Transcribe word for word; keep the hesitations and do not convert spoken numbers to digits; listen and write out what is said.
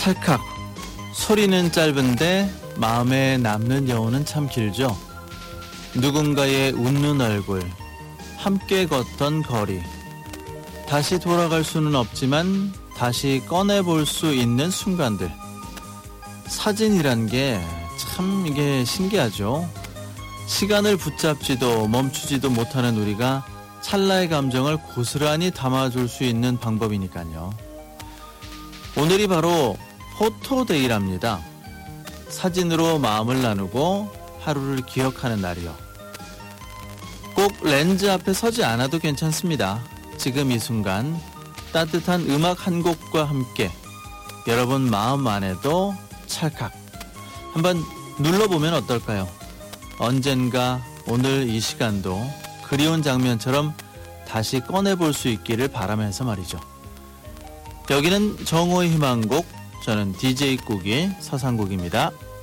찰칵. 소리는 짧은데 마음에 남는 여운은 참 길죠. 누군가의 웃는 얼굴, 함께 걷던 거리. 다시 돌아갈 수는 없지만 다시 꺼내볼 수 있는 순간들. 사진이란 게 참 이게 신기하죠. 시간을 붙잡지도 멈추지도 못하는 우리가 찰나의 감정을 고스란히 담아줄 수 있는 방법이니까요. 오늘이 바로 포토데이랍니다. 사진으로 마음을 나누고 하루를 기억하는 날이요. 꼭 렌즈 앞에 서지 않아도 괜찮습니다. 지금 이 순간 따뜻한 음악 한 곡과 함께 여러분 마음 안에도 찰칵 한번 눌러보면 어떨까요? 언젠가 오늘 이 시간도 그리운 장면처럼 다시 꺼내볼 수 있기를 바라면서 말이죠. 여기는 정오의 희망곡, 저는 디제이 꾸기 서상국입니다.